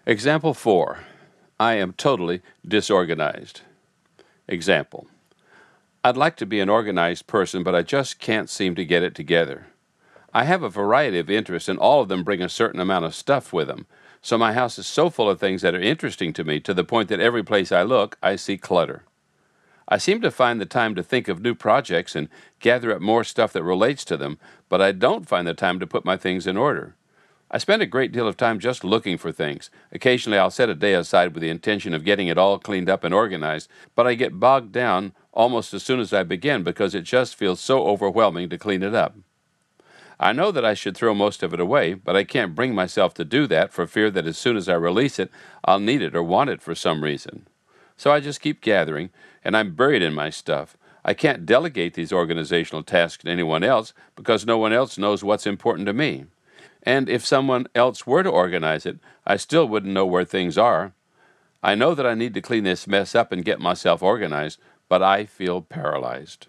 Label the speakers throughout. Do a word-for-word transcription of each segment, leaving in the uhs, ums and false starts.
Speaker 1: Example four. I am totally disorganized. Example. I'd like to be an organized person, but I just can't seem to get it together. I have a variety of interests, and all of them bring a certain amount of stuff with them. So my house is so full of things that are interesting to me, to the point that every place I look, I see clutter. I seem to find the time to think of new projects and gather up more stuff that relates to them, but I don't find the time to put my things in order. I spend a great deal of time just looking for things. Occasionally I'll set a day aside with the intention of getting it all cleaned up and organized, but I get bogged down almost as soon as I begin because it just feels so overwhelming to clean it up. I know that I should throw most of it away, but I can't bring myself to do that for fear that as soon as I release it, I'll need it or want it for some reason. So I just keep gathering, and I'm buried in my stuff. I can't delegate these organizational tasks to anyone else because no one else knows what's important to me. And if someone else were to organize it, I still wouldn't know where things are. I know that I need to clean this mess up and get myself organized, but I feel paralyzed.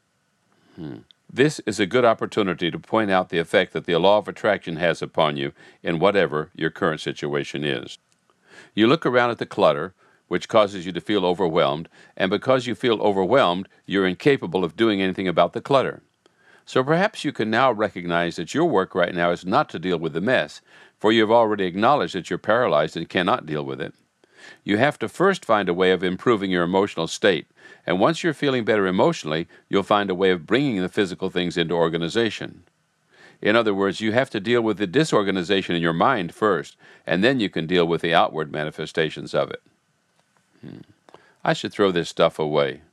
Speaker 1: Hmm. This is a good opportunity to point out the effect that the law of attraction has upon you in whatever your current situation is. You look around at the clutter, which causes you to feel overwhelmed, and because you feel overwhelmed, you're incapable of doing anything about the clutter. So perhaps you can now recognize that your work right now is not to deal with the mess, for you have already acknowledged that you're paralyzed and cannot deal with it. You have to first find a way of improving your emotional state, and once you're feeling better emotionally, you'll find a way of bringing the physical things into organization. In other words, you have to deal with the disorganization in your mind first, and then you can deal with the outward manifestations of it. Hmm. I should throw this stuff away.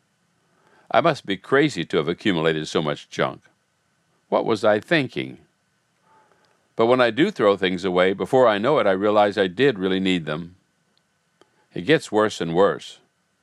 Speaker 1: I must be crazy to have accumulated so much junk. What was I thinking? But when I do throw things away, before I know it, I realize I did really need them. It gets worse and worse.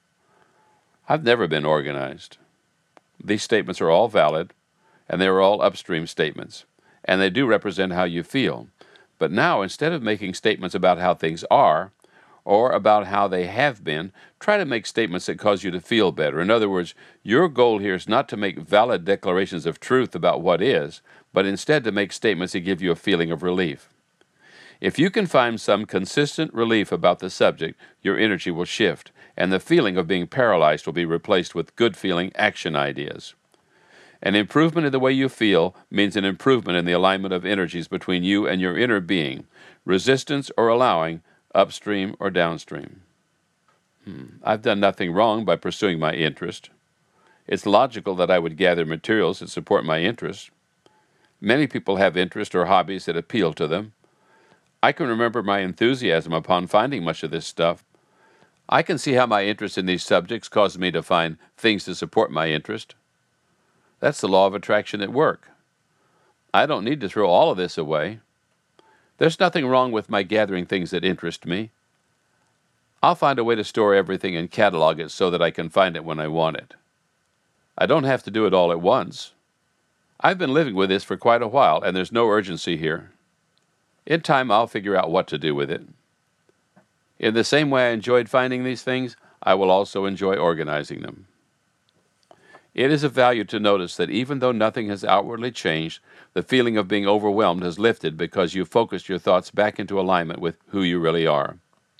Speaker 1: I've never been organized. These statements are all valid, and they are all upstream statements, and they do represent how you feel. But now, instead of making statements about how things are, or about how they have been, try to make statements that cause you to feel better. In other words, your goal here is not to make valid declarations of truth about what is, but instead to make statements that give you a feeling of relief. If you can find some consistent relief about the subject, your energy will shift, and the feeling of being paralyzed will be replaced with good-feeling action ideas. An improvement in the way you feel means an improvement in the alignment of energies between you and your inner being, resistance or allowing, upstream or downstream. Hmm. I've done nothing wrong by pursuing my interest. It's logical that I would gather materials that support my interest. Many people have interests or hobbies that appeal to them. I can remember my enthusiasm upon finding much of this stuff. I can see how my interest in these subjects caused me to find things to support my interest. That's the law of attraction at work. I don't need to throw all of this away. There's nothing wrong with my gathering things that interest me. I'll find a way to store everything and catalog it so that I can find it when I want it. I don't have to do it all at once. I've been living with this for quite a while, and there's no urgency here. In time, I'll figure out what to do with it. In the same way I enjoyed finding these things, I will also enjoy organizing them. It is of value to notice that even though nothing has outwardly changed, the feeling of being overwhelmed has lifted because you focused your thoughts back into alignment with who you really are.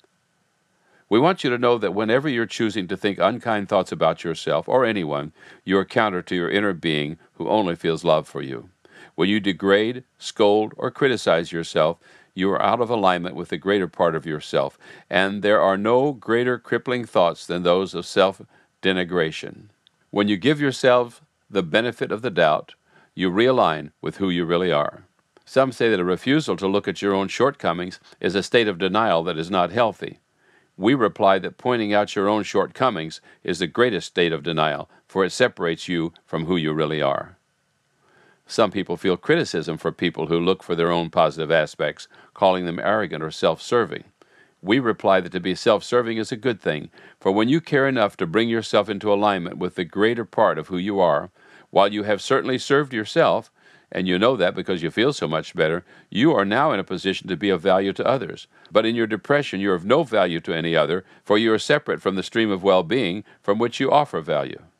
Speaker 1: We want you to know that whenever you're choosing to think unkind thoughts about yourself or anyone, you are counter to your inner being who only feels love for you. When you degrade, scold, or criticize yourself, you are out of alignment with the greater part of yourself, and there are no greater crippling thoughts than those of self-denigration. When you give yourself the benefit of the doubt, you realign with who you really are. Some say that a refusal to look at your own shortcomings is a state of denial that is not healthy. We reply that pointing out your own shortcomings is the greatest state of denial, for it separates you from who you really are. Some people feel criticism for people who look for their own positive aspects, calling them arrogant or self-serving. We reply that to be self-serving is a good thing, for when you care enough to bring yourself into alignment with the greater part of who you are, while you have certainly served yourself, and you know that because you feel so much better, you are now in a position to be of value to others. But in your depression, you are of no value to any other, for you are separate from the stream of well-being from which you offer value.